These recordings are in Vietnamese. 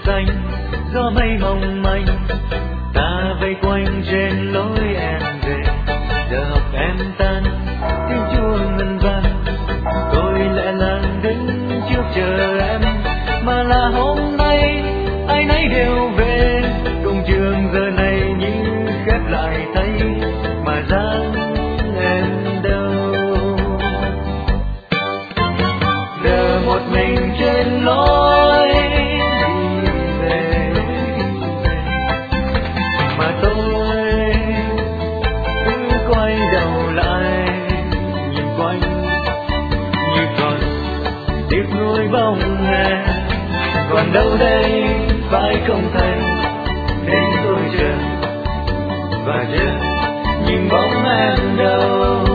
xanh gió mây mong manh, ta vây quanh trên lối em về. Giờ học em tan tiếng chuông ngân vang, tôi lẽ làng đứng trước chờ em, mà là hôm nay ai nấy đều về. Công trường giờ này như khép lại thấy, mà dáng em đâu. Giờ một mình trên lối đi về, mà tôi cứ quay đầu lại nhìn quanh như còn tiếc nuối bóng em. Còn đâu đây phải không thành, nên tôi chờ và chờ nhìn bóng em đâu.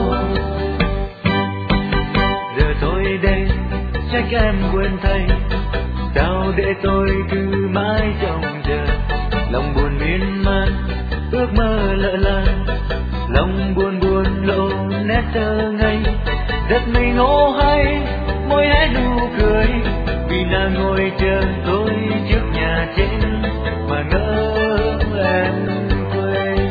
Giờ tôi đây trách em quên thay, sao để tôi cứ mãi trông chờ. Lòng buồn miên man ước mơ lỡ làng, lòng buồn buồn lộ nét thơ ngây. Rất mình ngô hay môi hé nụ cười, vì nàng ngồi chờ tôi trước nhà trên mà ngỡ em quên.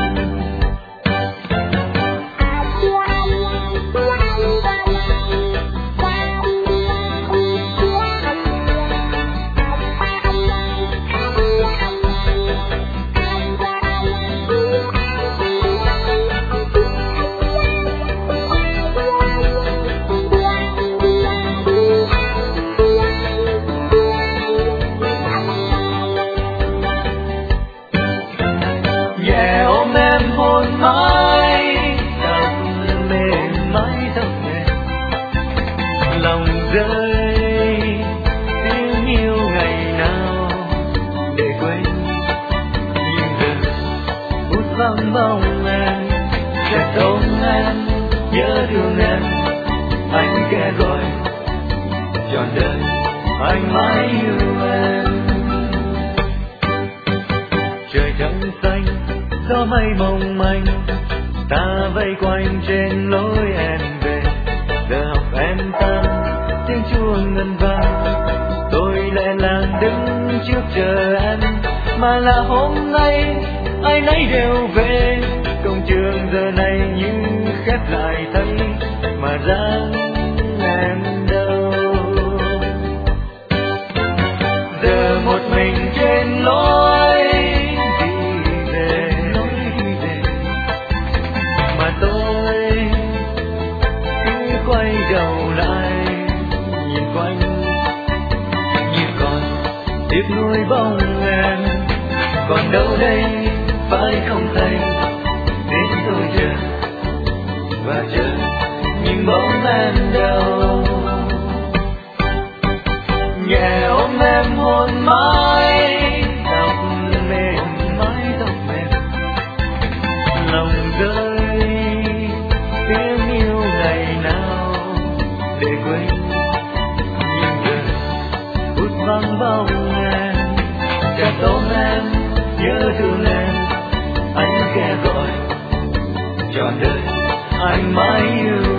Nhẹ ôm em hôn mãi, đắp mềm mái tóc em, lòng rơi tiếng yêu ngày nào để quên. Nhưng giờ hút vắng bóng em, sẽ ôm em nhớ thương em. Anh kẻ gọi trọn đời anh mãi yêu em. Trời trắng xanh gió mây mong manh, ta vây quanh trên lối em về. Giờ học em tan tiếng chuông ngân vang, tôi lẽ làng đứng trước chờ em, mà là hôm nay ai nấy đều về. Công trường giờ này như khép lại thấy, mà dáng em đâu. Giờ một mình trên lối quay đầu lại nhìn quanh như còn tiếc nuối bóng em. Còn đâu đây phải không thấy, đến tôi chờ và chờ nhìn bóng em đâu. Nhẹ ôm em hôn mãi, tóc mềm mái tóc mềm, lòng rơi tiếng yêu ngày nào để quên. Nhưng giờ hút vắng bóng em, chợt ôm em nhớ thương em. Anh kẻ gọi trọn đời anh mãi yêu